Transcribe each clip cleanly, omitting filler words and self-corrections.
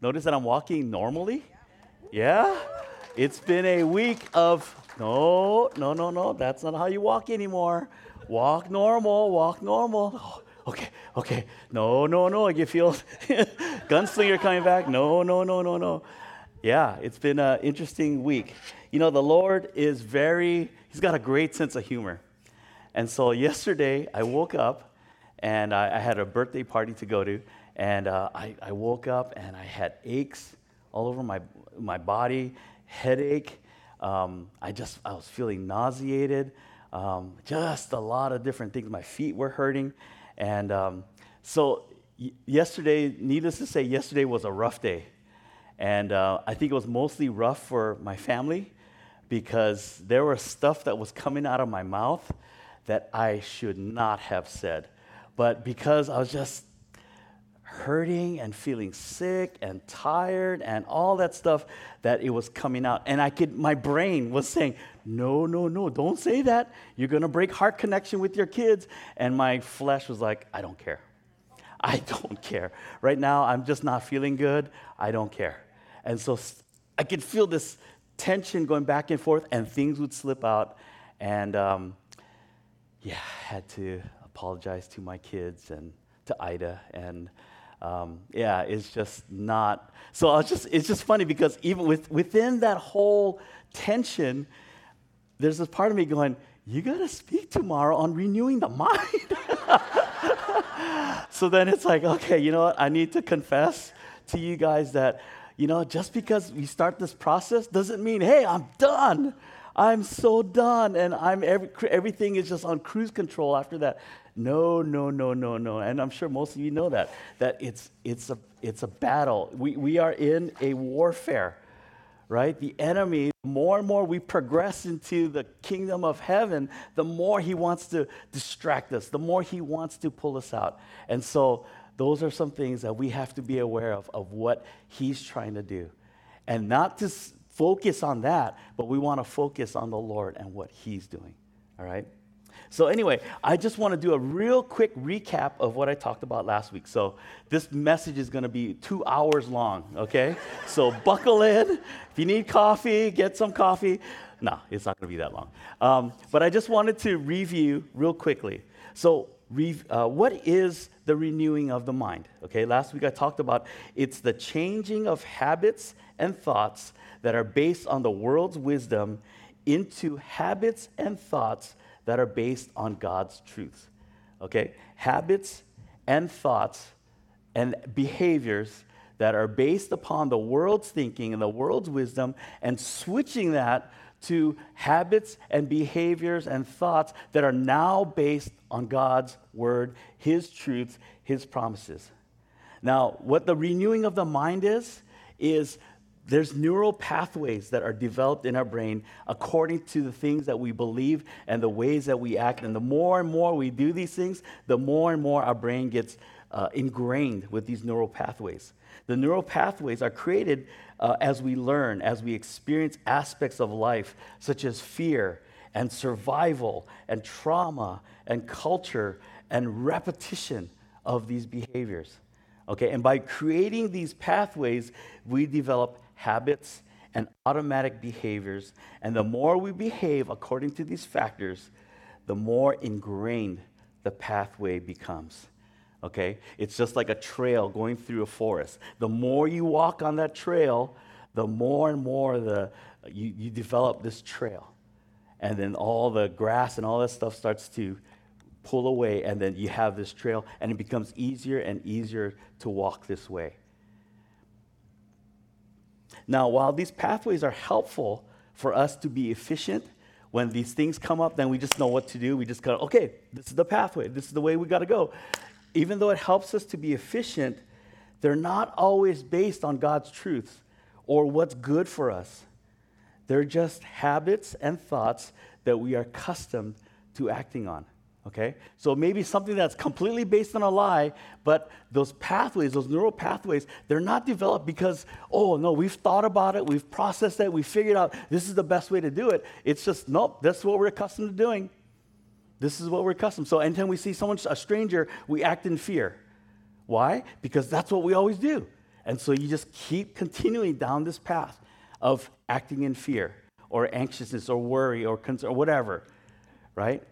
Notice that I'm walking normally? Yeah? It's been a week of, no, that's not how you walk anymore. Walk normal, walk normal. Oh, okay. No, you feel gunslinger coming back. No. Yeah, it's been an interesting week. You know, the Lord is he's got a great sense of humor. And so yesterday, I woke up, and I had a birthday party to go to, and I woke up, and I had aches all over my body, headache. I was feeling nauseated, just a lot of different things. My feet were hurting. And so yesterday, needless to say, yesterday was a rough day. And I think it was mostly rough for my family because there was stuff that was coming out of my mouth that I should not have said. But because I was just hurting and feeling sick and tired and all that stuff, that it was coming out. And my brain was saying, no, don't say that. You're going to break heart connection with your kids. And my flesh was like, I don't care. Right now, I'm just not feeling good. I don't care. And so I could feel this tension going back and forth, and things would slip out. And I had to apologize to my kids and to Ida. And it's just not. So it's just funny because even within that whole tension, there's this part of me going, you got to speak tomorrow on renewing the mind. So then it's like, okay, you know what? I need to confess to you guys that, just because we start this process doesn't mean, hey, I'm done. I'm so done, and everything is just on cruise control after that. No. And I'm sure most of you know that it's a battle. We are in a warfare, right? The enemy, the more and more we progress into the kingdom of heaven, the more he wants to distract us, the more he wants to pull us out. And so those are some things that we have to be aware of what he's trying to do. And not to focus on that, but we want to focus on the Lord and what he's doing, all right? So anyway, I just want to do a real quick recap of what I talked about last week. So this message is going to be 2 hours long, okay? So buckle in. If you need coffee, get some coffee. No, it's not going to be that long. But I just wanted to review real quickly. So what is the renewing of the mind? Okay, last week I talked about it's the changing of habits and thoughts that are based on the world's wisdom into habits and thoughts that are based on God's truth. Okay? Habits and thoughts and behaviors that are based upon the world's thinking and the world's wisdom, and switching that to habits and behaviors and thoughts that are now based on God's word, his truth, his promises. Now, what the renewing of the mind is there's neural pathways that are developed in our brain according to the things that we believe and the ways that we act. And the more and more we do these things, the more and more our brain gets ingrained with these neural pathways. The neural pathways are created as we learn, as we experience aspects of life, such as fear and survival and trauma and culture and repetition of these behaviors. Okay, and by creating these pathways, we develop habits and automatic behaviors, and the more we behave according to these factors, the more ingrained the pathway becomes. Okay? It's just like a trail going through a forest. The more you walk on that trail, the more and more you develop this trail. And then all the grass and all that stuff starts to pull away, and then you have this trail, and it becomes easier and easier to walk this way. Now, while these pathways are helpful for us to be efficient, when these things come up, then we just know what to do. We just go, okay, this is the pathway. This is the way we got to go. Even though it helps us to be efficient, they're not always based on God's truth or what's good for us. They're just habits and thoughts that we are accustomed to acting on. Okay? So maybe something that's completely based on a lie, but those pathways, those neural pathways, they're not developed because, oh, no, we've thought about it, we've processed it, we figured out this is the best way to do it. It's just, nope, that's what we're accustomed to doing. This is what we're accustomed. So anytime we see someone, a stranger, we act in fear. Why? Because that's what we always do. And so you just keep continuing down this path of acting in fear or anxiousness or worry or concern or whatever, right?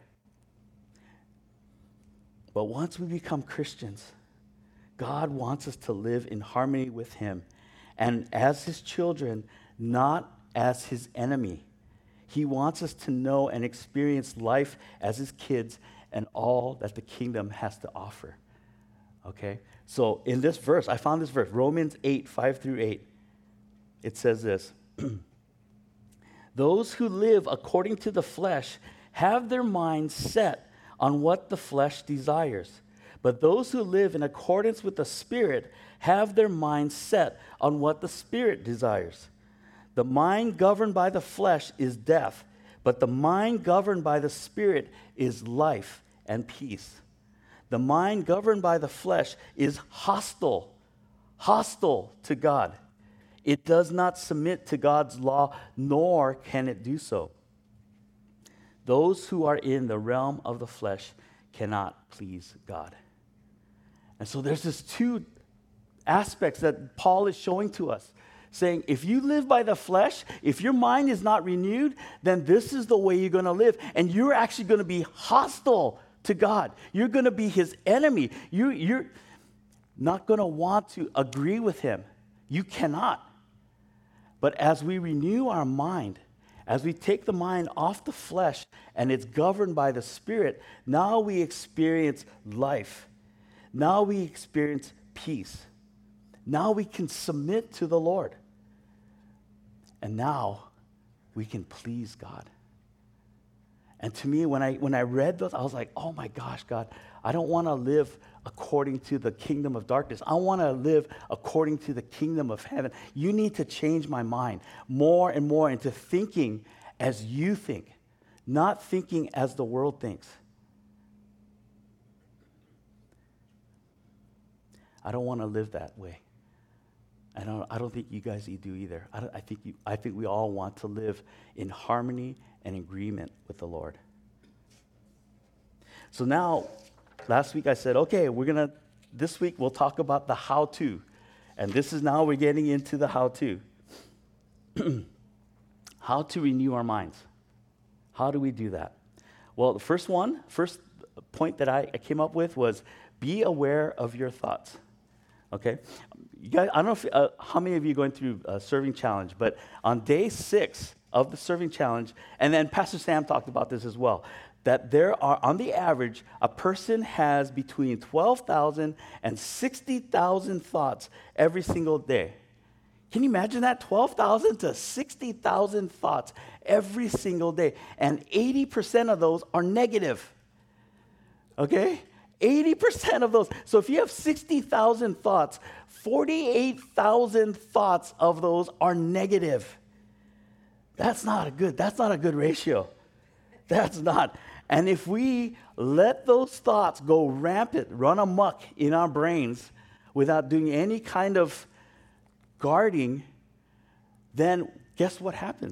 But once we become Christians, God wants us to live in harmony with him and as his children, not as his enemy. He wants us to know and experience life as his kids and all that the kingdom has to offer. Okay? So in this verse, I found this verse, Romans 8, 5-8. It says this. Those who live according to the flesh have their minds set on what the flesh desires. But those who live in accordance with the Spirit have their minds set on what the Spirit desires. The mind governed by the flesh is death, but the mind governed by the Spirit is life and peace. The mind governed by the flesh is hostile to God. It does not submit to God's law, nor can it do so. Those who are in the realm of the flesh cannot please God. And so there's this two aspects that Paul is showing to us, saying if you live by the flesh, if your mind is not renewed, then this is the way you're going to live. And you're actually going to be hostile to God. You're going to be his enemy. You're not going to want to agree with him. You cannot. But as we renew our mind, as we take the mind off the flesh and it's governed by the Spirit, now we experience life. Now we experience peace. Now we can submit to the Lord. And now we can please God. And to me, when I read those, I was like, oh my gosh, God, I don't want to live according to the kingdom of darkness. I want to live according to the kingdom of heaven. You need to change my mind more and more into thinking as you think, not thinking as the world thinks. I don't want to live that way. I don't think you guys do either. I think we all want to live in harmony and agreement with the Lord. So now, last week I said, okay, this week we'll talk about the how-to. And this is now we're getting into the how-to. How to renew our minds. How do we do that? Well, the first point that I came up with was be aware of your thoughts. Okay? You guys, I don't know how many of you are going through a serving challenge, but on day 6 of the serving challenge, and then Pastor Sam talked about this as well, that there are, on the average, a person has between 12,000 and 60,000 thoughts every single day. Can you imagine that? 12,000 to 60,000 thoughts every single day. And 80% of those are negative. Okay? 80% of those. So if you have 60,000 thoughts, 48,000 thoughts of those are negative. That's not a good ratio. That's not. And if we let those thoughts go rampant, run amok in our brains without doing any kind of guarding, then guess what happens?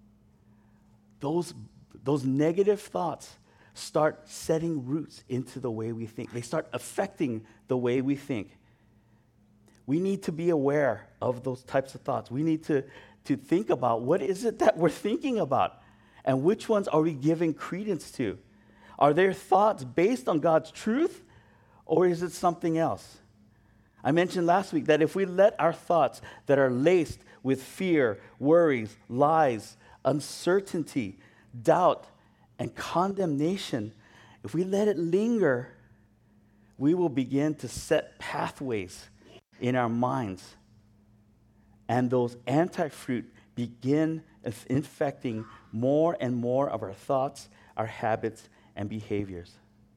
Those negative thoughts start setting roots into the way we think. They start affecting the way we think. We need to be aware of those types of thoughts. We need to think about what is it that we're thinking about and which ones are we giving credence to? Are there thoughts based on God's truth or is it something else? I mentioned last week that if we let our thoughts that are laced with fear, worries, lies, uncertainty, doubt, and condemnation, if we let it linger, we will begin to set pathways in our minds. And those anti-fruit begin infecting more and more of our thoughts, our habits, and behaviors.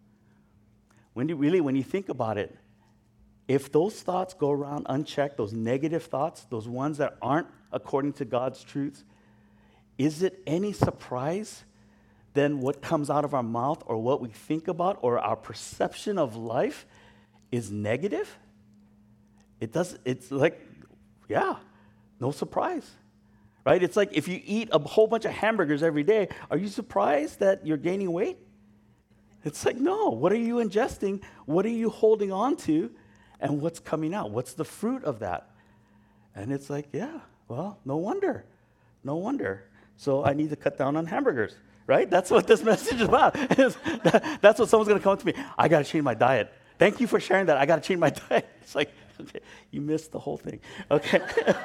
When you think about it, if those thoughts go around unchecked, those negative thoughts, those ones that aren't according to God's truths, is it any surprise then what comes out of our mouth or what we think about or our perception of life is negative? It's like, yeah, no surprise, right? It's like if you eat a whole bunch of hamburgers every day, are you surprised that you're gaining weight? It's like, no, what are you ingesting? What are you holding on to? And what's coming out? What's the fruit of that? And it's like, yeah, well, no wonder. No wonder. So I need to cut down on hamburgers, right? That's what this message is about. That's what someone's going to come to me. I got to change my diet. Thank you for sharing that. I got to change my diet. It's like, okay, you missed the whole thing. Okay.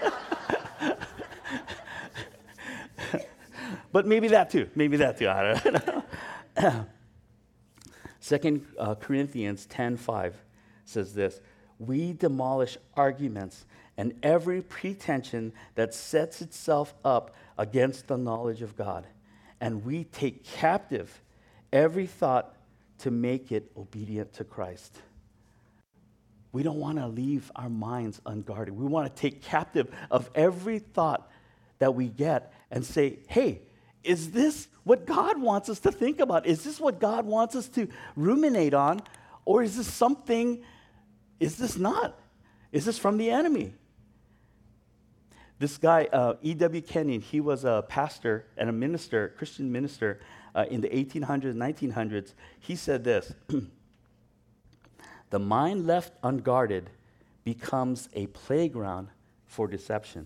But maybe that too. I don't know. 2 Corinthians 10:5 says this, we demolish arguments and every pretension that sets itself up against the knowledge of God. And we take captive every thought to make it obedient to Christ. We don't want to leave our minds unguarded. We want to take captive of every thought that we get and say, hey, is this what God wants us to think about? Is this what God wants us to ruminate on? Or is this not? Is this from the enemy? This guy, E.W. Kenyon, he was a pastor and a minister, Christian minister in the 1800s, 1900s. He said this, the mind left unguarded becomes a playground for deception.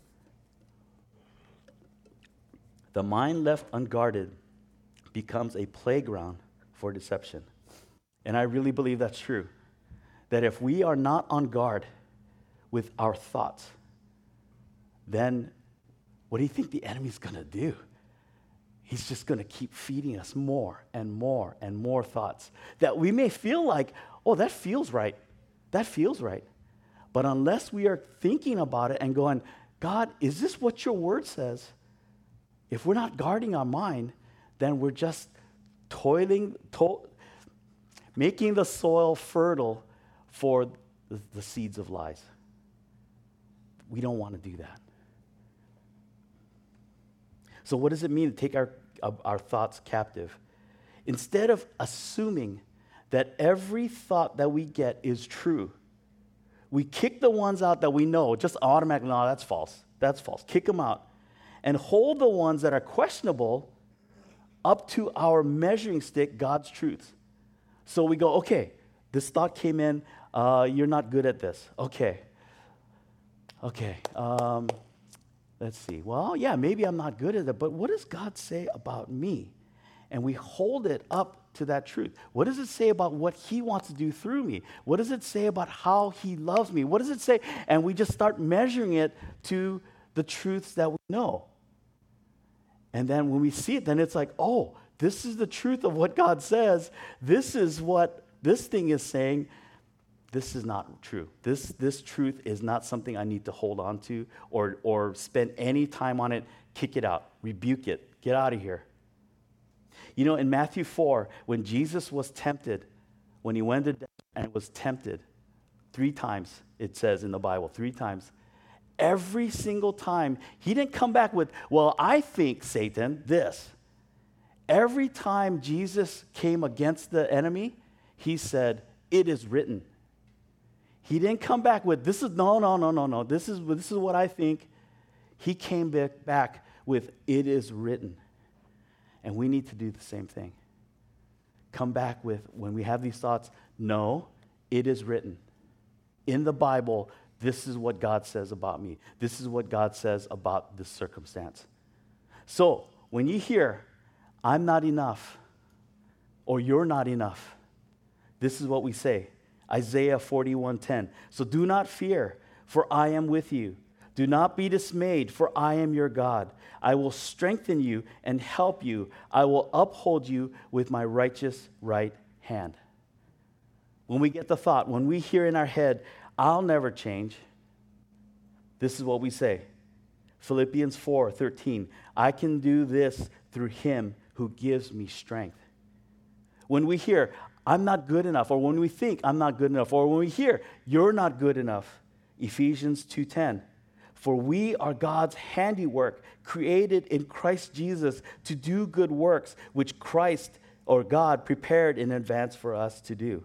The mind left unguarded becomes a playground for deception. And I really believe that's true. That if we are not on guard with our thoughts, then what do you think the enemy's going to do? He's just going to keep feeding us more and more and more thoughts that we may feel like, oh, that feels right. That feels right. But unless we are thinking about it and going, God, is this what your word says? If we're not guarding our mind, then we're just making the soil fertile for the seeds of lies. We don't want to do that. So what does it mean to take our thoughts captive? Instead of assuming that every thought that we get is true, we kick the ones out that we know, just automatically, no, that's false. That's false. Kick them out. And hold the ones that are questionable up to our measuring stick, God's truth. So we go, okay, this thought came in, you're not good at this. Okay, let's see. Well, yeah, maybe I'm not good at it, but what does God say about me? And we hold it up to that truth. What does it say about what he wants to do through me? What does it say about how he loves me? What does it say? And we just start measuring it to the truths that we know. And then when we see it, then it's like, oh, this is the truth of what God says. This is what this thing is saying. This is not true. This truth is not something I need to hold on to or spend any time on it. Kick it out. Rebuke it. Get out of here. You know, in Matthew 4, when Jesus was tempted, when he went to death and was tempted, 3 times, it says in the Bible, 3 times, every single time, he didn't come back with, well, I think, Satan, this. Every time Jesus came against the enemy, he said, it is written. He didn't come back with, this is, no, this is what I think. He came back with, it is written. And we need to do the same thing. Come back with, when we have these thoughts, no, it is written. In the Bible, this is what God says about me. This is what God says about this circumstance. So, when you hear, I'm not enough, or you're not enough, this is what we say. Isaiah 41:10. So do not fear, for I am with you. Do not be dismayed, for I am your God. I will strengthen you and help you. I will uphold you with my righteous right hand. When we get the thought, when we hear in our head, I'll never change, this is what we say. Philippians 4:13. I can do this through him who gives me strength. When we hear, I'm not good enough, or when we think I'm not good enough, or when we hear, you're not good enough, Ephesians 2:10. For we are God's handiwork, created in Christ Jesus to do good works, which Christ or God prepared in advance for us to do.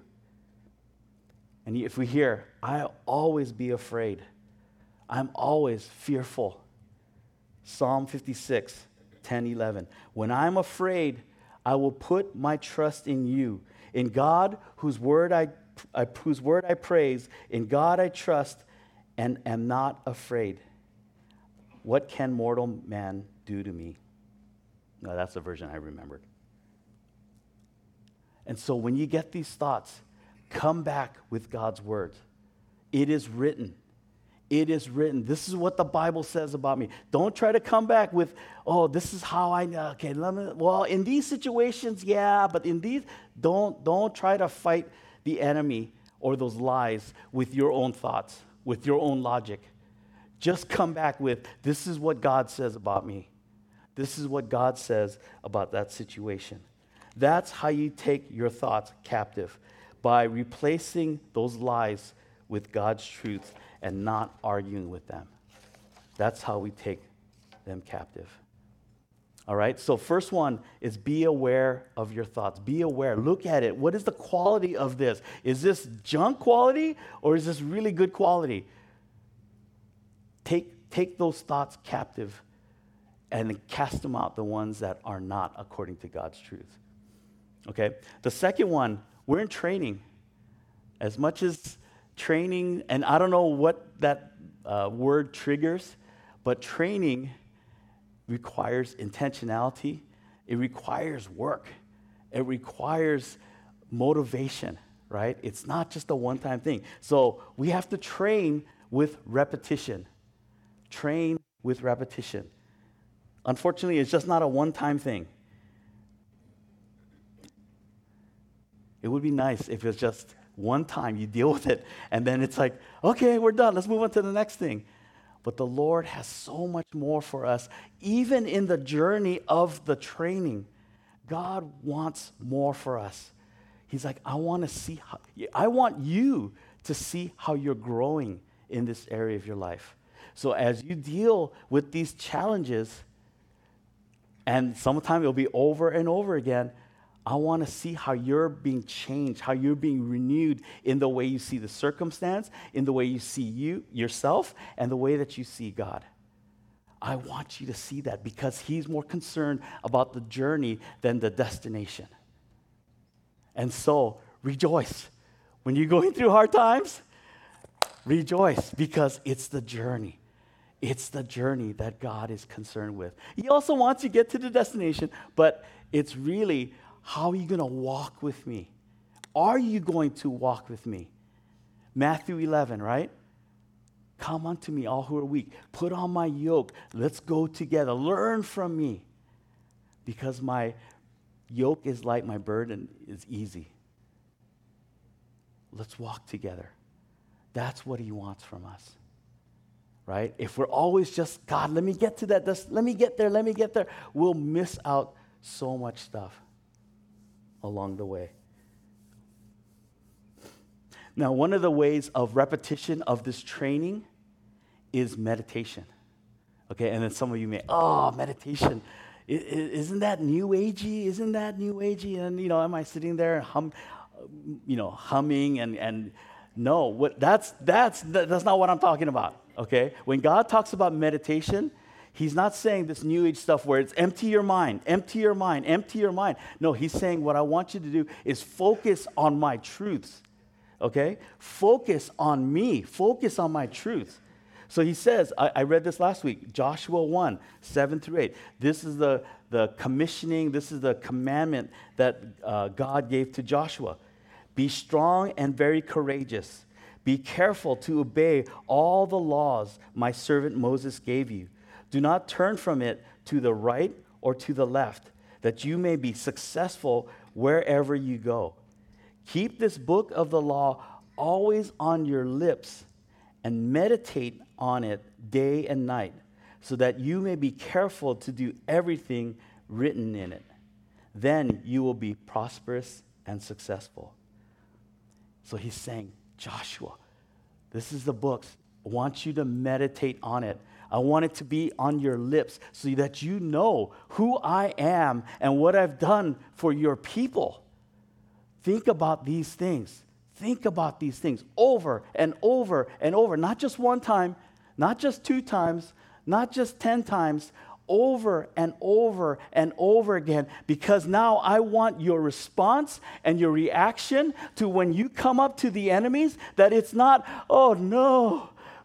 And if we hear, I'll always be afraid, I'm always fearful. Psalm 56:10-11. When I'm afraid, I will put my trust in you. In God, whose word I praise, in God I trust, and am not afraid. What can mortal man do to me? No, that's the version I remembered. And so when you get these thoughts, come back with God's word. It is written. It is written. This is what the Bible says about me. Don't try to come back with, oh, this is how I know. Okay, well, in these situations, yeah, but in these, don't try to fight the enemy or those lies with your own thoughts, with your own logic. Just come back with, this is what God says about me. This is what God says about that situation. That's how you take your thoughts captive, by replacing those lies with God's truth and not arguing with them. That's how we take them captive. All right, so first one is be aware of your thoughts. Be aware. Look at it. What is the quality of this? Is this junk quality or is this really good quality? Take those thoughts captive and cast them out, the ones that are not according to God's truth. Okay, the second one, we're in training. As much as training, and I don't know what that word triggers, but training requires intentionality. It requires work. It requires motivation, right? It's not just a one-time thing. So we have to train with repetition. Train with repetition. Unfortunately, it's just not a one-time thing. It would be nice if it's just one time you deal with it, and then it's like, okay, we're done. Let's move on to the next thing. But the Lord has so much more for us. Even in the journey of the training, God wants more for us. He's like, I want you to see how you're growing in this area of your life. So as you deal with these challenges, and sometimes it'll be over and over again, I want to see how you're being changed, how you're being renewed in the way you see the circumstance, in the way you see yourself, and the way that you see God. I want you to see that because He's more concerned about the journey than the destination. And so, rejoice. When you're going through hard times, rejoice because it's the journey. It's the journey that God is concerned with. He also wants you to get to the destination, but it's really, how are you going to walk with me? Are you going to walk with me? Matthew 11, right? Come unto me, all who are weak. Put on my yoke. Let's go together. Learn from me. Because my yoke is light, my burden is easy. Let's walk together. That's what He wants from us. Right? If we're always just, God, let me get to that, let me get there, we'll miss out so much stuff along the way. Now, one of the ways of repetition of this training is meditation. Okay, and then some of you may, meditation, isn't that new agey? Isn't that new agey? And, am I sitting there humming and no, that's not what I'm talking about. Okay, when God talks about meditation, He's not saying this new age stuff where it's empty your mind. No, He's saying what I want you to do is focus on my truths. Okay? Focus on me. Focus on my truth. So He says, I read this last week, Joshua 1, 7 through 8. This is the commissioning, this is the commandment that God gave to Joshua. Be strong and very courageous. Be careful to obey all the laws my servant Moses gave you. Do not turn from it to the right or to the left, that you may be successful wherever you go. Keep this book of the law always on your lips and meditate on it day and night, so that you may be careful to do everything written in it. Then you will be prosperous and successful. So He's saying, Joshua, this is the book. I want you to meditate on it. I want it to be on your lips so that you know who I am and what I've done for your people. Think about these things. Think about these things over and over and over. Not just one time, not just 2 times, not just 10 times, over and over and over again, because now I want your response and your reaction to when you come up to the enemies, that it's not, oh no,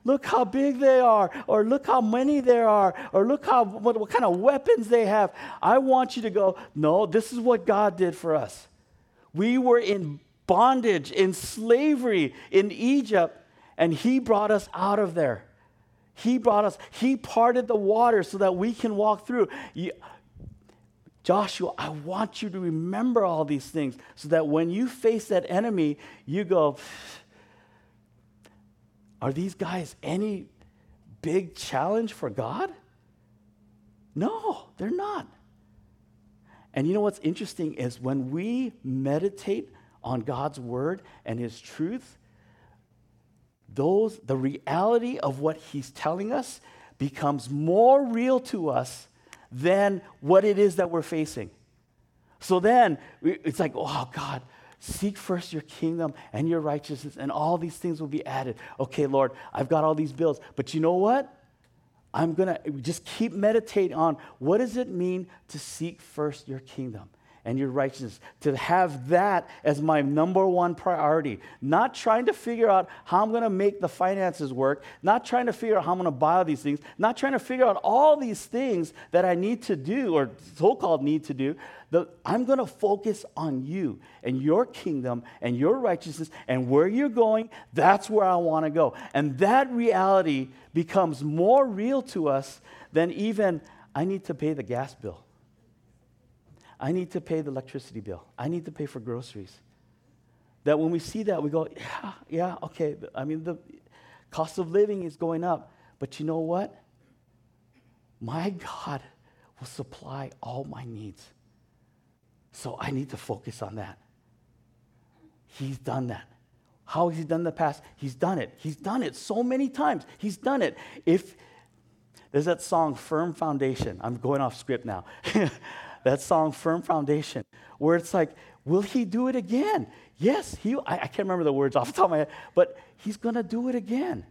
look how big they are, or look how many there are, or look what kind of weapons they have. I want you to go, no, this is what God did for us. We were in bondage, in slavery in Egypt, and he brought us out of there. He parted the water so that we can walk through. Joshua, I want you to remember all these things so that when you face that enemy, you go, are these guys any big challenge for God? No, they're not. And you know what's interesting is when we meditate on God's word and his truth, the reality of what he's telling us becomes more real to us than what it is that we're facing. So then it's like, oh God, seek first your kingdom and your righteousness, and all these things will be added. Okay, Lord, I've got all these bills, but you know what? I'm going to just keep meditating on what does it mean to seek first your kingdom and your righteousness, to have that as my number one priority. Not trying to figure out how I'm going to make the finances work, not trying to figure out how I'm going to buy all these things, not trying to figure out all these things that I need to do or so-called need to do. I'm going to focus on you and your kingdom and your righteousness, and where you're going, that's where I want to go. And that reality becomes more real to us than even, I need to pay the gas bill. I need to pay the electricity bill. I need to pay for groceries. That when we see that, we go, yeah, okay. I mean, the cost of living is going up. But you know what? My God will supply all my needs. So I need to focus on that. He's done that. How has he done in the past? He's done it. He's done it so many times. He's done it. If there's that song, Firm Foundation. I'm going off script now. That song, Firm Foundation, where it's like, will he do it again? Yes, I can't remember the words off the top of my head, but he's going to do it again.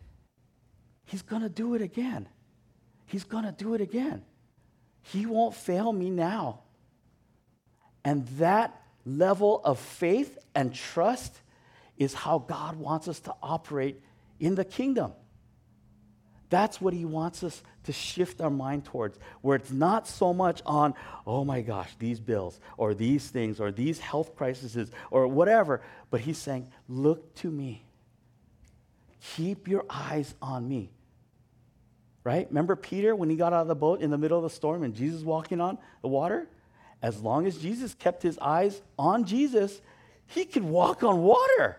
He's going to do it again. He's going to do it again. He won't fail me now. And that level of faith and trust is how God wants us to operate in the kingdom. That's what he wants us to shift our mind towards, where it's not so much on, oh my gosh, these bills or these things or these health crises or whatever, but he's saying, look to me. Keep your eyes on me. Right? Remember Peter when he got out of the boat in the middle of the storm and Jesus walking on the water? As long as Jesus kept his eyes on Jesus, he could walk on water.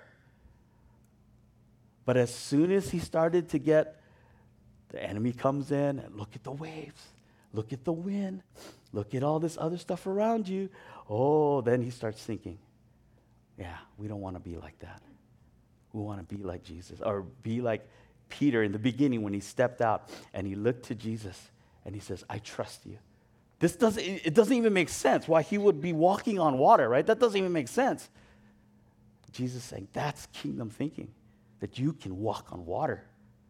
But as soon as he started to get, the enemy comes in and look at the waves, look at the wind, look at all this other stuff around you. Oh, then he starts thinking, yeah, we don't want to be like that. We want to be like Jesus, or be like Peter in the beginning when he stepped out and he looked to Jesus and he says, I trust you. It doesn't even make sense why he would be walking on water, right? That doesn't even make sense. Jesus saying, that's kingdom thinking, that you can walk on water.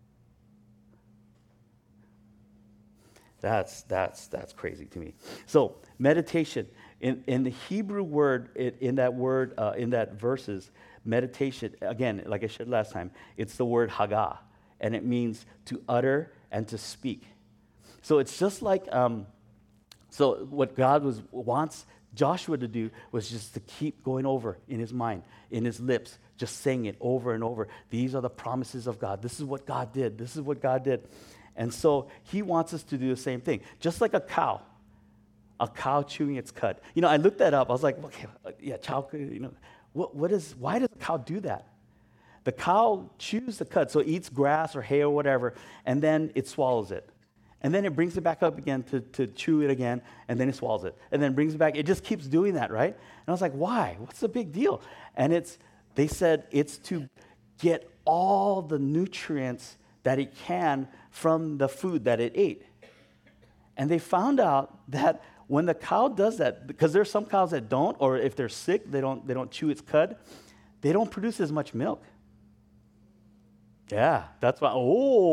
That's crazy to me. So meditation, in the Hebrew word, in that verses, meditation, again, like I said last time, it's the word hagah, and it means to utter and to speak. So it's just like, so what God wants Joshua to do was just to keep going over in his mind, in his lips, just saying it over and over. These are the promises of God. This is what God did. This is what God did. And so he wants us to do the same thing. Just like a cow chewing its cud. You know, I looked that up. I was like, okay, yeah, why does a cow do that? The cow chews the cud, so it eats grass or hay or whatever, and then it swallows it. And then it brings it back up again to chew it again, and then it swallows it. And then brings it back. It just keeps doing that, right? And I was like, why? What's the big deal? And they said it's to get all the nutrients that it can from the food that it ate. And they found out that when the cow does that, because there's some cows that don't, or if they're sick, they don't chew its cud, they don't produce as much milk. Yeah, that's why,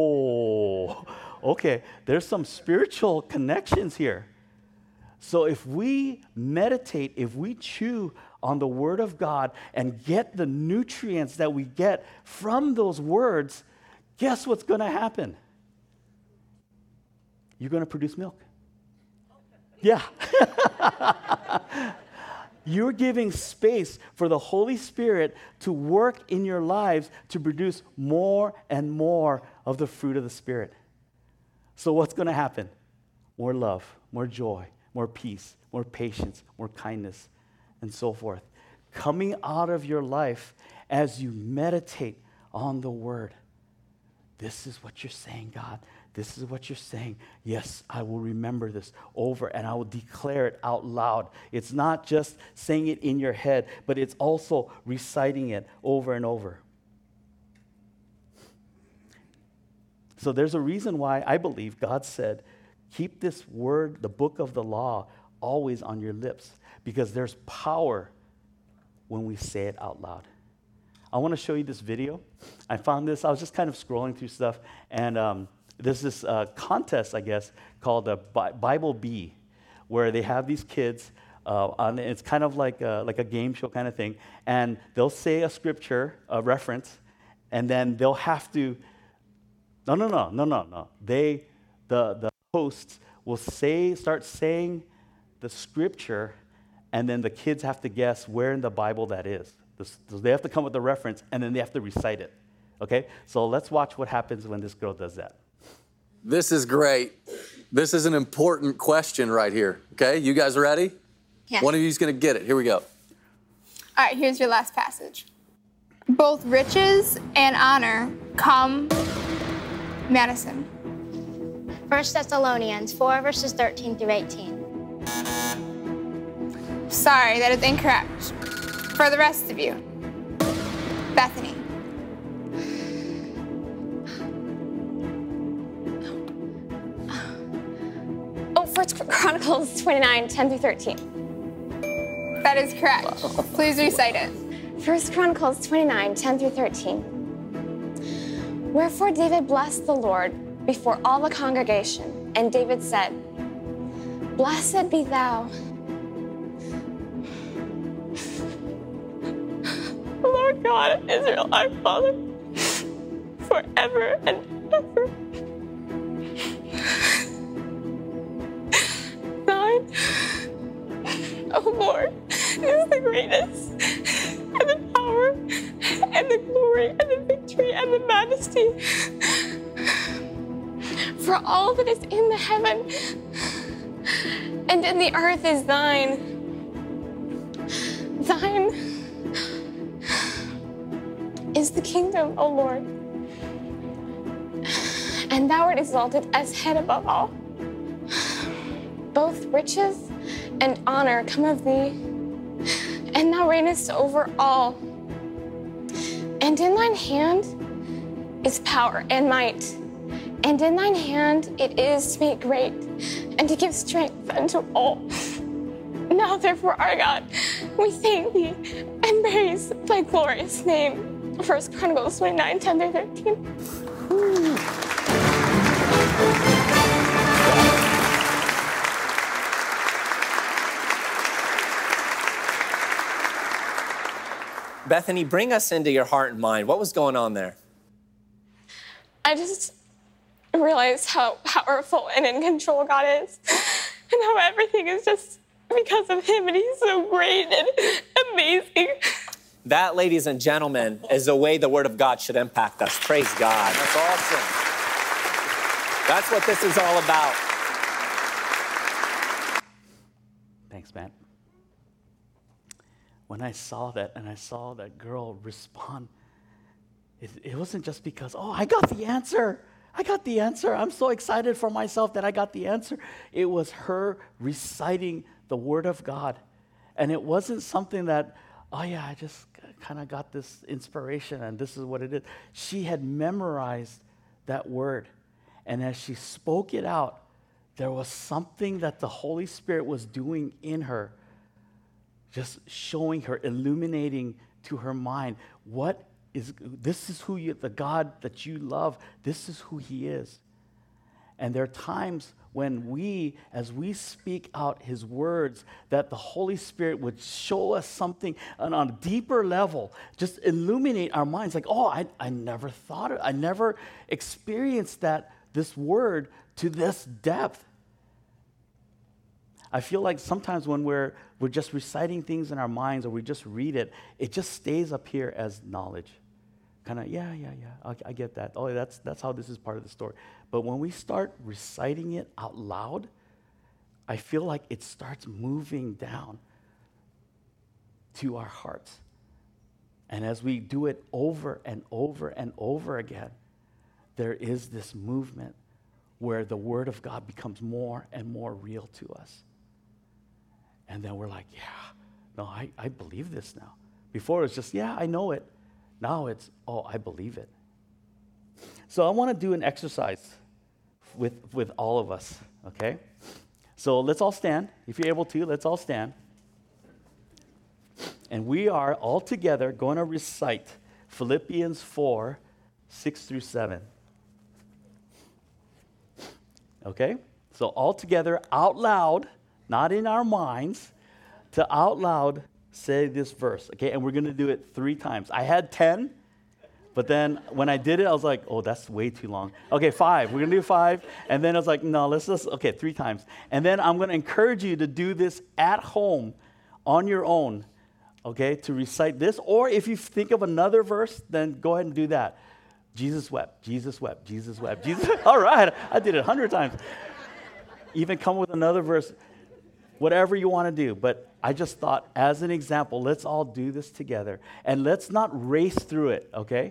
okay, there's some spiritual connections here. So if we meditate, if we chew on the Word of God and get the nutrients that we get from those words, guess what's going to happen? You're going to produce milk. Yeah. You're giving space for the Holy Spirit to work in your lives to produce more and more of the fruit of the Spirit. So what's going to happen? More love, more joy, more peace, more patience, more kindness, and so forth. Coming out of your life as you meditate on the Word. This is what you're saying, God. This is what you're saying. Yes, I will remember this over and I will declare it out loud. It's not just saying it in your head, but it's also reciting it over and over. So there's a reason why I believe God said, keep this word, the book of the law, always on your lips, because there's power when we say it out loud. I want to show you this video. I found this, I was just kind of scrolling through stuff, and there's this contest, I guess, called Bible Bee, where they have these kids, it's kind of like a game show kind of thing, and they'll say a scripture, a reference, and then they'll have to, no. The hosts will start saying the scripture, and then the kids have to guess where in the Bible that is. So they have to come with the reference, and then they have to recite it. Okay? So let's watch what happens when this girl does that. This is great. This is an important question right here. Okay, you guys ready? Yeah. One of you is going to get it. Here we go. All right, here's your last passage. Both riches and honor come, Madison. 1 Thessalonians 4, verses 13 through 18. Sorry, that is incorrect. For the rest of you, Bethany. Oh, 1 Chronicles 29, 10 through 13. That is correct. Please recite it. 1 Chronicles 29, 10 through 13. Wherefore David blessed the Lord before all the congregation, and David said, Blessed be thou, Lord God of Israel, our Father, forever and ever. Thine, O Lord, is the greatness, and the power, and the glory, and the victory, and the majesty. For all that is in the heaven and in the earth is thine. Thine is the kingdom, O Lord. And thou art exalted as head above all. Both riches and honor come of thee, and thou reignest over all. And in thine hand is power and might, and in thine hand it is to make great, and to give strength unto all. Now therefore, our God, we thank thee and praise thy glorious name. 1 Chronicles 29, 10 through 13. Bethany, bring us into your heart and mind. What was going on there? I just realized how powerful and in control God is, and how everything is just because of him, and he's so great and amazing. That, ladies and gentlemen, is the way the Word of God should impact us. Praise God. That's awesome. That's what this is all about. Thanks, Matt. When I saw that and I saw that girl respond, it wasn't just because, oh, I got the answer. I got the answer. I'm so excited for myself that I got the answer. It was her reciting the Word of God. And it wasn't something that, oh yeah, I just kind of got this inspiration and this is what it is. She had memorized that word. And as she spoke it out, there was something that the Holy Spirit was doing in her, just showing her, illuminating to her mind, this is who the God that you love, this is who he is. And there are times when we, as we speak out his words, that the Holy Spirit would show us something on a deeper level, just illuminate our minds. Like, oh, I never thought it. I never experienced this word to this depth. I feel like sometimes when we're just reciting things in our minds or we just read it, it just stays up here as knowledge. Kind of, yeah, I get that. Oh, that's how this is part of the story. But when we start reciting it out loud, I feel like it starts moving down to our hearts. And as we do it over and over and over again, there is this movement where the Word of God becomes more and more real to us. And then we're like, yeah, no, I believe this now. Before it was just, yeah, I know it. Now it's, oh, I believe it. So I want to do an exercise with all of us, okay? So let's all stand. If you're able to, let's all stand. And we are all together going to recite Philippians 4, 6 through 7. Okay? So all together, out loud, not in our minds, to out loud say this verse, okay? And we're going to do it 3 times. I had 10, but then when I did it, I was like, oh, that's way too long. Okay, 5. We're going to do 5. And then I was like, no, let's just, okay, 3 times. And then I'm going to encourage you to do this at home on your own, okay, to recite this. Or if you think of another verse, then go ahead and do that. Jesus wept, Jesus wept, Jesus wept, Jesus. All right, I did it 100 times. Even come with another verse. Whatever you want to do. But I just thought, as an example, let's all do this together. And let's not race through it, okay?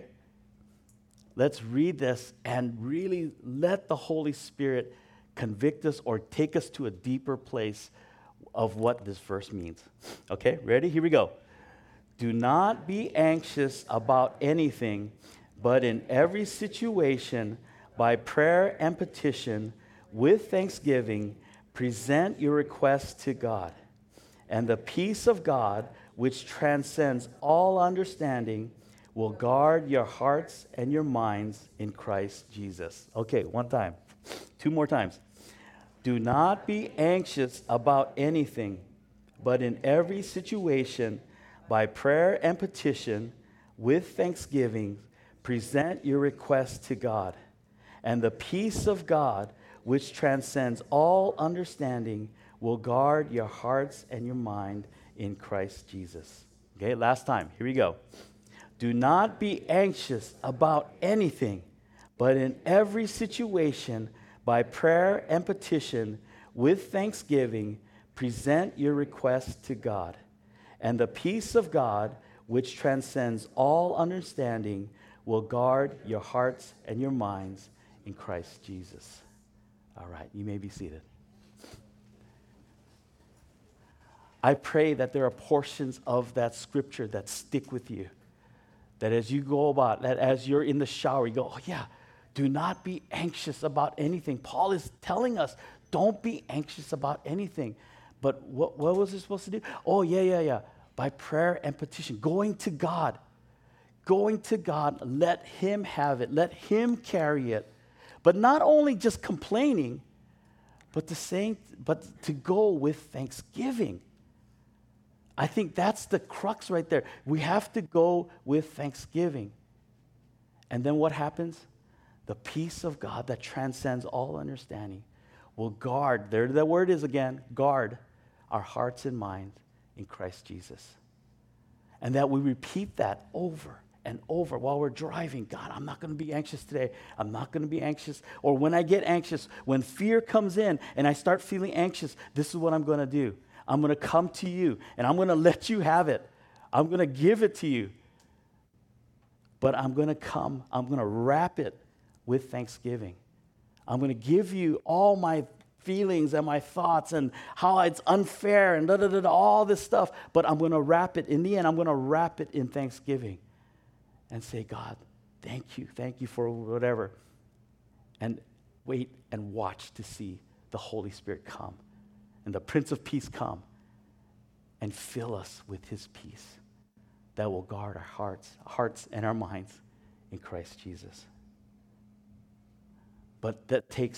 Let's read this and really let the Holy Spirit convict us or take us to a deeper place of what this verse means. Okay, ready? Here we go. Do not be anxious about anything, but in every situation, by prayer and petition, with thanksgiving, present your requests to God, and the peace of God, which transcends all understanding, will guard your hearts and your minds in Christ Jesus. Okay, 1 time. 2 more times. Do not be anxious about anything, but in every situation, by prayer and petition, with thanksgiving, present your requests to God, and the peace of God, which transcends all understanding, will guard your hearts and your mind in Christ Jesus. Okay, last time. Here we go. Do not be anxious about anything, but in every situation, by prayer and petition, with thanksgiving, present your requests to God. And the peace of God, which transcends all understanding, will guard your hearts and your minds in Christ Jesus. All right, you may be seated. I pray that there are portions of that scripture that stick with you. That as you go about, that as you're in the shower, you go, oh yeah, do not be anxious about anything. Paul is telling us, don't be anxious about anything. But what was it supposed to do? Oh, yeah. By prayer and petition, going to God, let him have it, let him carry it. But not only just complaining, but to go with thanksgiving. I think that's the crux right there. We have to go with thanksgiving. And then what happens? The peace of God that transcends all understanding will guard, there the word is again, guard our hearts and minds in Christ Jesus. And that we repeat that over and over while we're driving. God, I'm not going to be anxious today. I'm not going to be anxious. Or when I get anxious, when fear comes in and I start feeling anxious, this is what I'm going to do. I'm going to come to you and I'm going to let you have it. I'm going to give it to you. But I'm going to wrap it with thanksgiving. I'm going to give you all my feelings and my thoughts and how it's unfair and all this stuff. But I'm going to wrap it, in the end, I'm going to wrap it in thanksgiving. And say, God, thank you for whatever. And wait and watch to see the Holy Spirit come and the Prince of Peace come and fill us with his peace that will guard our hearts and our minds in Christ Jesus. But that takes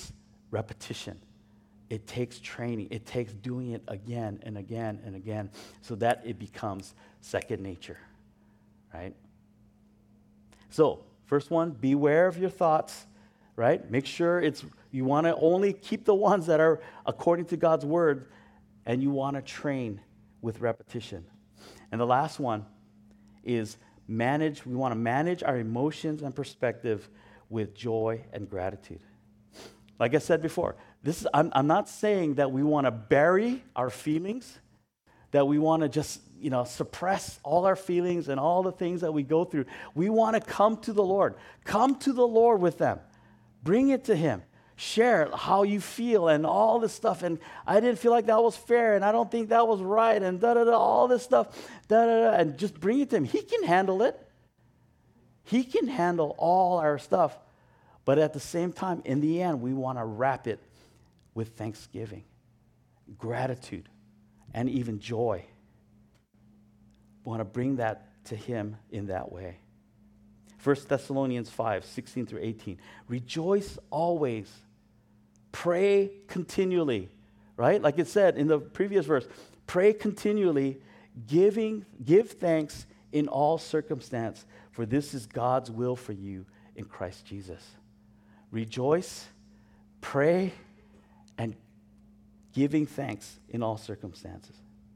repetition. It takes training. It takes doing it again and again and again so that it becomes second nature, right? So, first one, beware of your thoughts, right? Make sure you want to only keep the ones that are according to God's word, and you want to train with repetition. And the last one is we want to manage our emotions and perspective with joy and gratitude. Like I said before, I'm not saying that we want to bury our feelings, that we want to just, suppress all our feelings and all the things that we go through. We want to come to the Lord. Come to the Lord with them. Bring it to Him. Share how you feel and all this stuff. And I didn't feel like that was fair, and I don't think that was right, and all this stuff, and just bring it to Him. He can handle it. He can handle all our stuff. But at the same time, in the end, we want to wrap it with thanksgiving, gratitude, and even joy. We want to bring that to Him in that way. 1 Thessalonians 5, 16 through 18. Rejoice always. Pray continually. Right? Like it said in the previous verse. Pray continually. Give thanks in all circumstance, for this is God's will for you in Christ Jesus. Rejoice, pray, and giving thanks in all circumstances.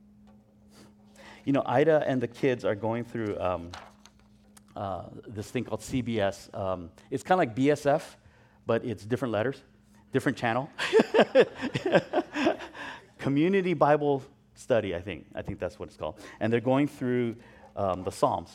Ida and the kids are going through this thing called CBS. It's kind of like BSF, but it's different letters, different channel. Community Bible Study, I think. I think that's what it's called. And they're going through the Psalms.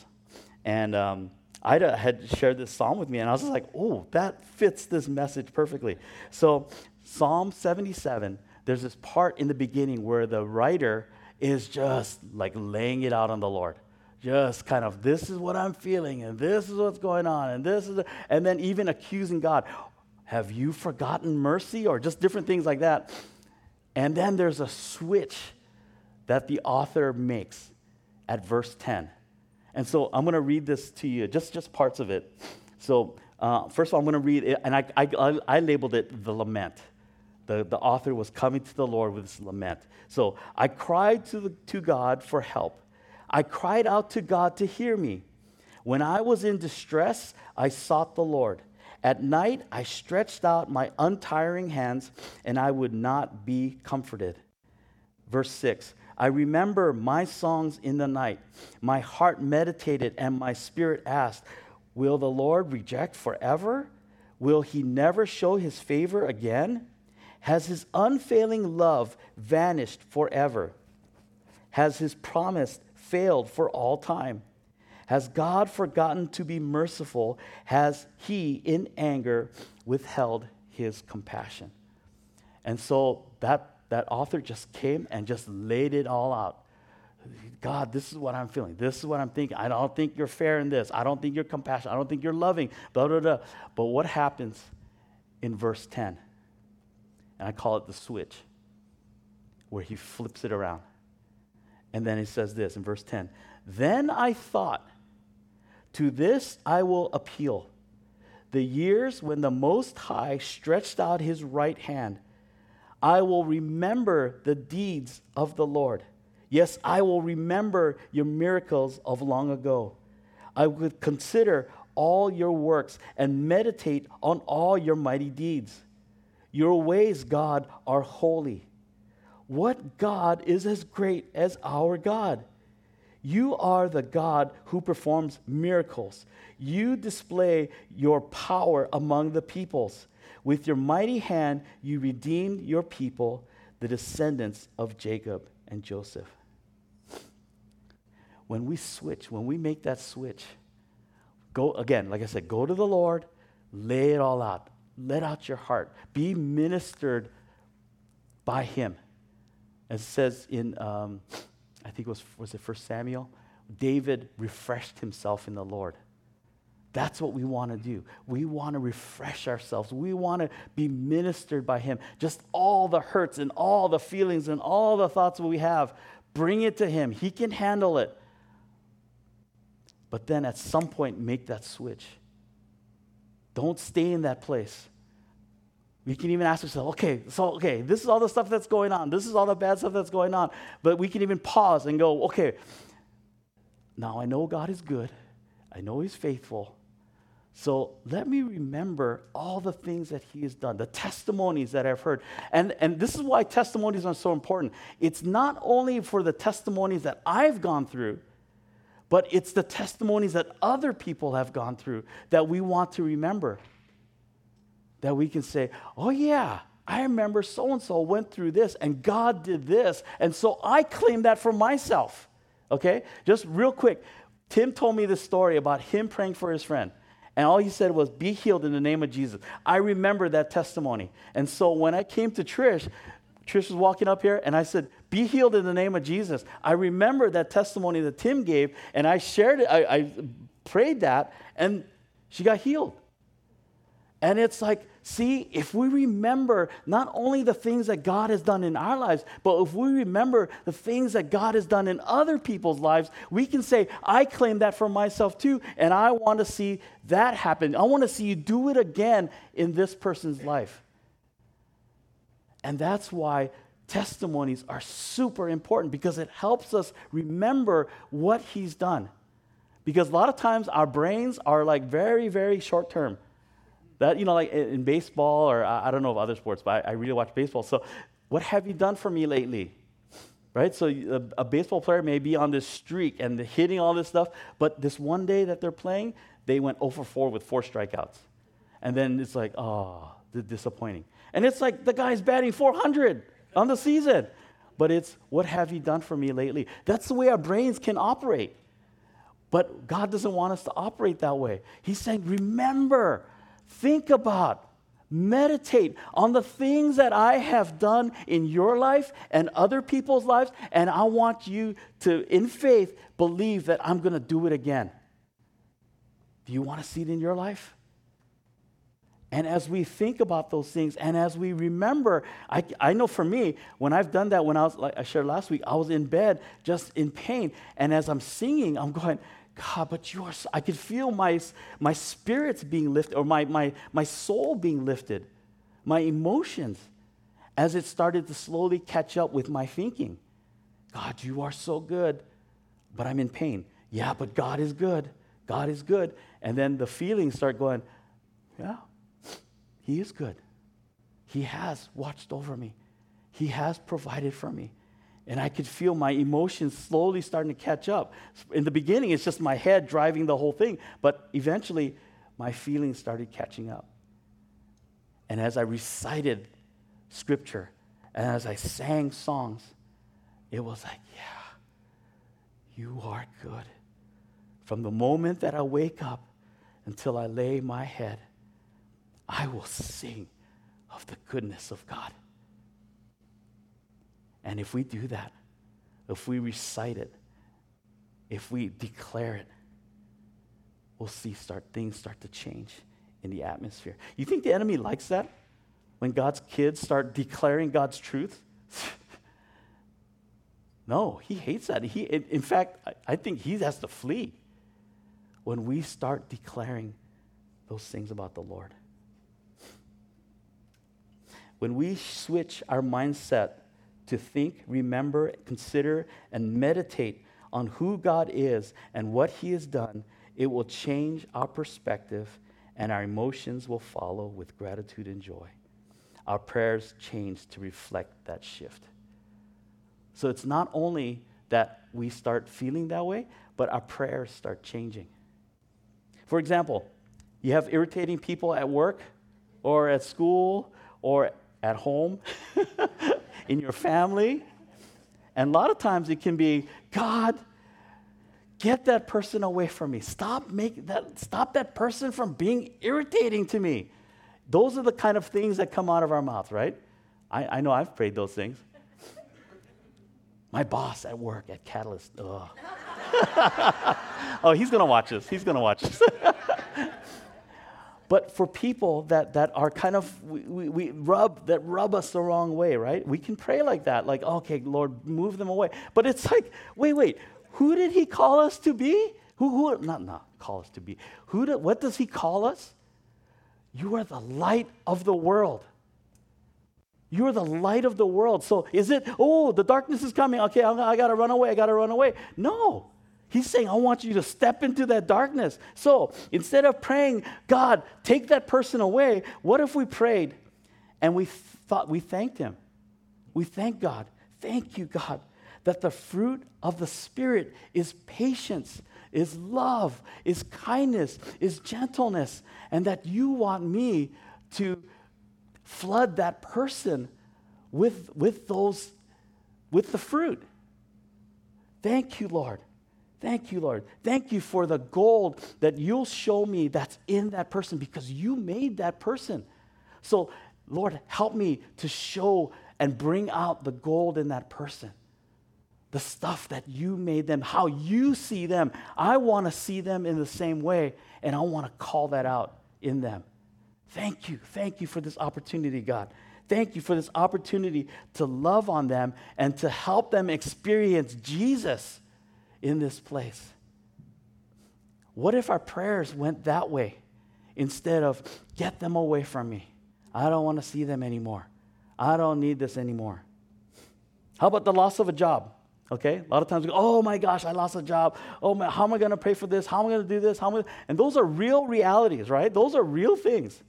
And Ida had shared this psalm with me, and I was just like, oh, that fits this message perfectly. So Psalm 77, there's this part in the beginning where the writer is just like laying it out on the Lord. Just kind of, this is what I'm feeling, and this is what's going on, and then even accusing God. Have you forgotten mercy? Or just different things like that. And then there's a switch that the author makes at verse 10. And so I'm going to read this to you, just parts of it. So first of all, I'm going to read it, and I labeled it the lament. The author was coming to the Lord with this lament. So I cried to God for help. I cried out to God to hear me. When I was in distress, I sought the Lord. At night, I stretched out my untiring hands, and I would not be comforted. Verse 6. I remember my songs in the night. My heart meditated, and my spirit asked, will the Lord reject forever? Will He never show His favor again? Has His unfailing love vanished forever? Has His promise failed for all time? Has God forgotten to be merciful? Has He, in anger, withheld His compassion? And so that author just came and just laid it all out. God, this is what I'm feeling. This is what I'm thinking. I don't think you're fair in this. I don't think you're compassionate. I don't think you're loving. Blah, blah, blah. But what happens in verse 10? And I call it the switch, where he flips it around. And then he says this in verse 10. Then I thought, to this I will appeal. The years when the Most High stretched out His right hand, I will remember the deeds of the Lord. Yes, I will remember your miracles of long ago. I would consider all your works and meditate on all your mighty deeds. Your ways, God, are holy. What God is as great as our God? You are the God who performs miracles. You display your power among the peoples. With your mighty hand, you redeemed your people, the descendants of Jacob and Joseph. When we make that switch, go again, like I said, go to the Lord, lay it all out. Let out your heart. Be ministered by Him. As it says in, I think was it 1 Samuel? David refreshed himself in the Lord. That's what we want to do. We want to refresh ourselves. We want to be ministered by Him. Just all the hurts and all the feelings and all the thoughts that we have, bring it to Him. He can handle it. But then at some point, make that switch. Don't stay in that place. We can even ask ourselves, okay, this is all the stuff that's going on. This is all the bad stuff that's going on. But we can even pause and go, okay, now I know God is good. I know he's faithful. So let me remember all the things that he has done, the testimonies that I've heard. And this is why testimonies are so important. It's not only for the testimonies that I've gone through, but it's the testimonies that other people have gone through that we want to remember. That we can say, oh yeah, I remember so-and-so went through this and God did this. And so I claim that for myself. Okay? Just real quick, Tim told me this story about him praying for his friend. And all he said was, be healed in the name of Jesus. I remember that testimony. And so when I came to Trish was walking up here, and I said, be healed in the name of Jesus. I remember that testimony that Tim gave, and I shared it. I prayed that, and she got healed. And it's like, see, if we remember not only the things that God has done in our lives, but if we remember the things that God has done in other people's lives, we can say, I claim that for myself too, and I want to see that happen. I want to see you do it again in this person's life. And that's why testimonies are super important, because it helps us remember what he's done. Because a lot of times our brains are like very, very short term. That, like in baseball, or I don't know of other sports, but I really watch baseball. So what have you done for me lately? Right? So a baseball player may be on this streak and hitting all this stuff, but this one day that they're playing, they went 0 for 4 with 4 strikeouts. And then it's like, oh, disappointing. And it's like the guy's batting 400 on the season. But it's, what have you done for me lately? That's the way our brains can operate. But God doesn't want us to operate that way. He's saying, remember, think about, meditate on the things that I have done in your life and other people's lives, and I want you to, in faith, believe that I'm going to do it again. Do you want to see it in your life? And as we think about those things, and as we remember, I know for me, when I've done that, when I was, like I shared last week, I was in bed just in pain, and as I'm singing, I'm going, God, but you are, I could feel my spirits being lifted, or my soul being lifted, my emotions, as it started to slowly catch up with my thinking. God, you are so good, but I'm in pain. Yeah, but God is good. God is good. And then the feelings start going, yeah, he is good. He has watched over me. He has provided for me. And I could feel my emotions slowly starting to catch up. In the beginning, it's just my head driving the whole thing. But eventually, my feelings started catching up. And as I recited scripture, and as I sang songs, it was like, yeah, you are good. From the moment that I wake up until I lay my head, I will sing of the goodness of God. And if we do that, if we recite it, if we declare it, we'll see things start to change in the atmosphere. You think the enemy likes that? When God's kids start declaring God's truth? No, he hates that. In fact, I think he has to flee when we start declaring those things about the Lord. When we switch our mindset to think, remember, consider, and meditate on who God is and what he has done, it will change our perspective, and our emotions will follow with gratitude and joy. Our prayers change to reflect that shift. So it's not only that we start feeling that way, but our prayers start changing. For example, you have irritating people at work or at school or at home, in your family. And a lot of times it can be, God, get that person away from me. Stop that person from being irritating to me. Those are the kind of things that come out of our mouth, right? I know I've prayed those things. My boss at work at Catalyst. Oh, he's going to watch this. He's going to watch this. But for people that are kind of, that rub us the wrong way, right? We can pray like that, like, okay, Lord, move them away. But it's like, wait, who did he call us to be? Not call us to be. What does he call us? You are the light of the world. You're the light of the world. So is it, oh, the darkness is coming. Okay, I got to run away. I got to run away. No. He's saying, I want you to step into that darkness. So instead of praying, God, take that person away, what if we prayed and we thanked him? We thank God. Thank you, God, that the fruit of the Spirit is patience, is love, is kindness, is gentleness, and that you want me to flood that person with the fruit. Thank you, Lord. Thank you, Lord. Thank you for the gold that you'll show me that's in that person because you made that person. So, Lord, help me to show and bring out the gold in that person. The stuff that you made them, how you see them. I want to see them in the same way, and I want to call that out in them. Thank you. Thank you for this opportunity, God. Thank you for this opportunity to love on them and to help them experience Jesus in this place. What if our prayers went that way instead of get them away from me? I don't want to see them anymore. I don't need this anymore. How about the loss of a job? Okay, a lot of times we go, oh my gosh, I lost a job. Oh my, how am I going to pay for this? How am I going to do this? And those are real realities, right? Those are real things.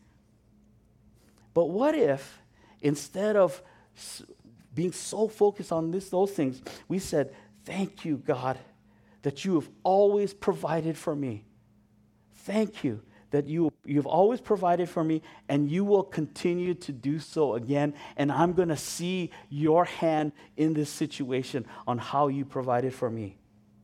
But what if instead of being so focused on those things, we said, thank you, God, that you have always provided for me. Thank you that you've always provided for me, and you will continue to do so again, and I'm going to see your hand in this situation on how you provided for me.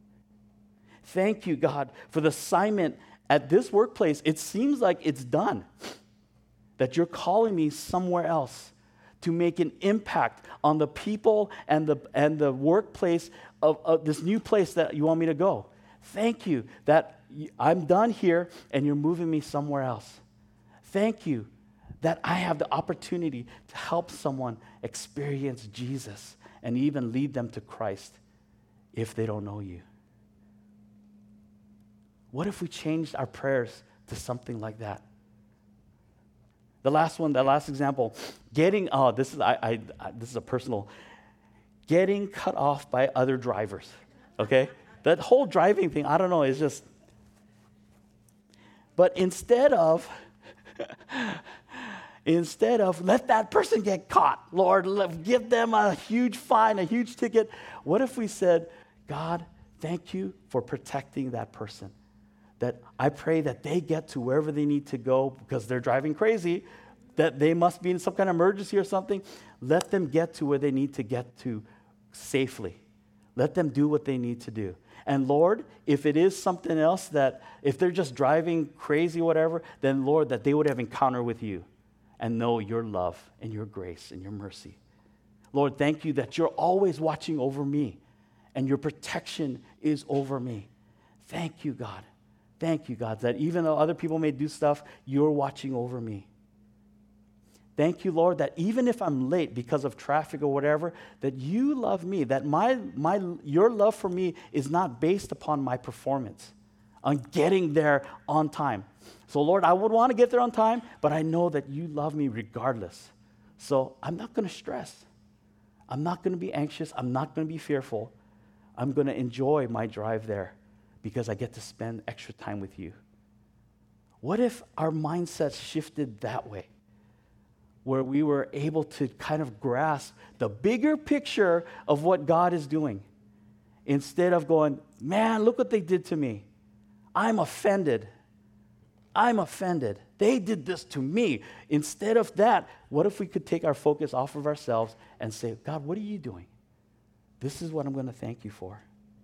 Thank you, God, for the assignment at this workplace. It seems like it's done, that you're calling me somewhere else to make an impact on the people and the workplace of this new place that you want me to go. Thank you that I'm done here and you're moving me somewhere else. Thank you that I have the opportunity to help someone experience Jesus and even lead them to Christ if they don't know you. What if we changed our prayers to something like that? The last example, this is a personal, getting cut off by other drivers, okay? That whole driving thing, I don't know, is just, but instead of let that person get caught, Lord, give them a huge fine, a huge ticket, what if we said, God, thank you for protecting that person? That I pray that they get to wherever they need to go because they're driving crazy, that they must be in some kind of emergency or something. Let them get to where they need to get to safely. Let them do what they need to do. And Lord, if it is something else that, if they're just driving crazy, whatever, then Lord, that they would have encounter with you and know your love and your grace and your mercy. Lord, thank you that you're always watching over me and your protection is over me. Thank you, God. Thank you, God, that even though other people may do stuff, you're watching over me. Thank you, Lord, that even if I'm late because of traffic or whatever, that you love me, that your love for me is not based upon my performance, on getting there on time. So, Lord, I would want to get there on time, but I know that you love me regardless. So I'm not going to stress. I'm not going to be anxious. I'm not going to be fearful. I'm going to enjoy my drive there because I get to spend extra time with you. What if our mindset shifted that way? Where we were able to kind of grasp the bigger picture of what God is doing. Instead of going, man, look what they did to me. I'm offended. I'm offended. They did this to me. Instead of that, what if we could take our focus off of ourselves and say, God, what are you doing? This is what I'm going to thank you for.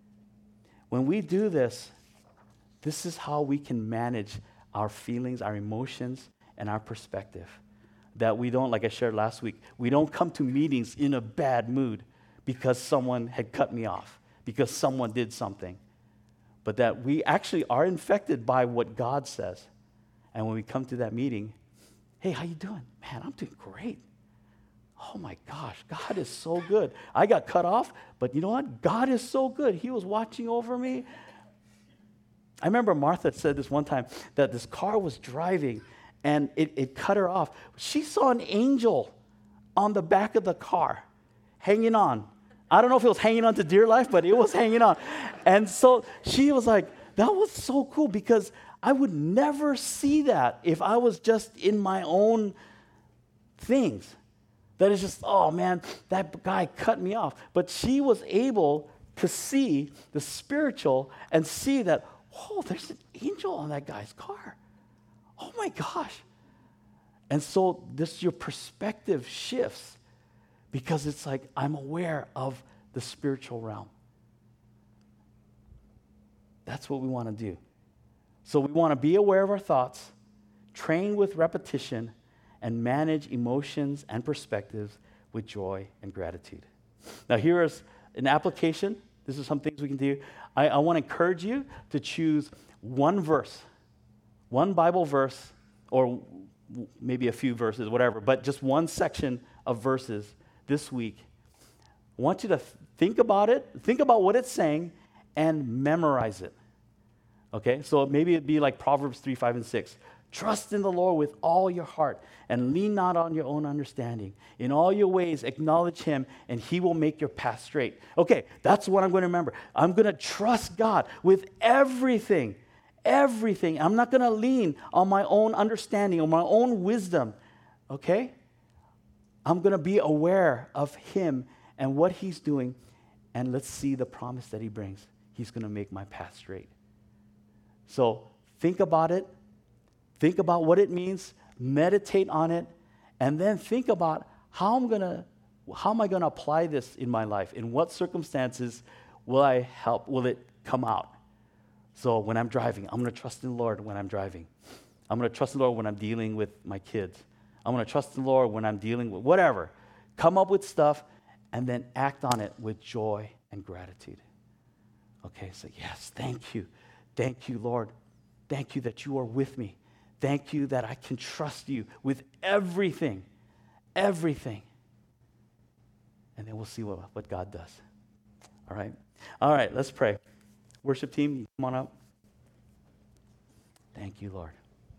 When we do this, this is how we can manage our feelings, our emotions, and our perspective. That we don't, like I shared last week, we don't come to meetings in a bad mood because someone had cut me off, because someone did something. But that we actually are infected by what God says. And when we come to that meeting, hey, how you doing? Man, I'm doing great. Oh my gosh, God is so good. I got cut off, but you know what? God is so good. He was watching over me. I remember Martha said this one time, that this car was driving and it cut her off. She saw an angel on the back of the car, hanging on. I don't know if it was hanging on to dear life, but it was hanging on. And so she was like, that was so cool because I would never see that if I was just in my own things. That is just, oh man, that guy cut me off. But she was able to see the spiritual and see that, oh, there's an angel on that guy's car. Oh my gosh. And so your perspective shifts because it's like I'm aware of the spiritual realm. That's what we want to do. So we want to be aware of our thoughts, train with repetition, and manage emotions and perspectives with joy and gratitude. Now here is an application. This is some things we can do. I want to encourage you to choose one verse, one Bible verse, or maybe a few verses, whatever, but just one section of verses this week. I want you to think about it, think about what it's saying, and memorize it. Okay, so maybe it'd be like Proverbs 3, 5, and 6. Trust in the Lord with all your heart and lean not on your own understanding. In all your ways, acknowledge him and he will make your path straight. Okay, that's what I'm going to remember. I'm going to trust God with everything. Everything. I'm not going to lean on my own understanding, on my own wisdom. Okay? I'm going to be aware of him and what he's doing. And let's see the promise that he brings. He's going to make my path straight. So think about it. Think about what it means, meditate on it, and then think about how am I going to apply this in my life? In what circumstances will it come out? So when I'm driving, I'm going to trust in the Lord when I'm driving. I'm going to trust in the Lord when I'm dealing with my kids. I'm going to trust in the Lord when I'm dealing with whatever. Come up with stuff and then act on it with joy and gratitude. Okay, so yes, thank you. Thank you, Lord. Thank you that you are with me. Thank you that I can trust you with everything. Everything. And then we'll see what God does. All right? All right, let's pray. Worship team, come on up. Thank you, Lord.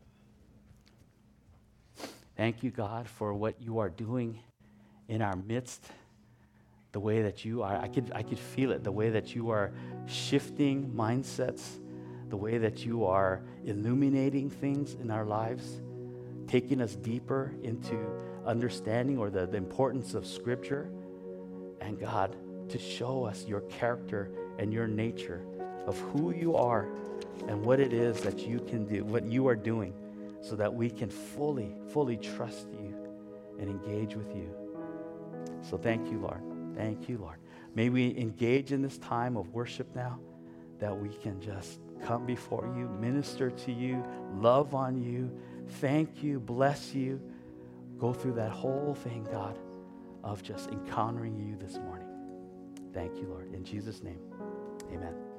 Thank you, God, for what you are doing in our midst. The way that you are, I could feel it, the way that you are shifting mindsets, the way that you are illuminating things in our lives, taking us deeper into understanding or the importance of Scripture, and God, to show us your character and your nature of who you are and what it is that you can do, what you are doing, so that we can fully trust you and engage with you. So thank you, Lord. Thank you, Lord. May we engage in this time of worship now, that we can just come before you, minister to you, love on you, thank you, bless you, go through that whole thing, God, of just encountering you this morning. Thank you, Lord. In Jesus' name, amen.